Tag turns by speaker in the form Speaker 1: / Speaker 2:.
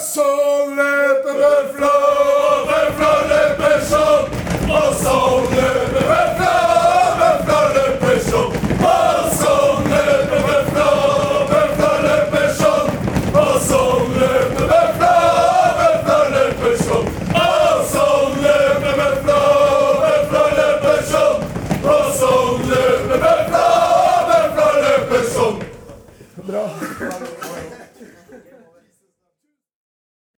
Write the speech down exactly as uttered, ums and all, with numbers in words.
Speaker 1: solen beflor, beflor le pêchons. Ensemble, beflor, beflor le pêchons. Ensemble, beflor, beflor le pêchons. Ensemble, beflor, beflor le pêchons. Ensemble, beflor, beflor le pêchons. Ensemble, beflor, beflor le pêchons. Bra.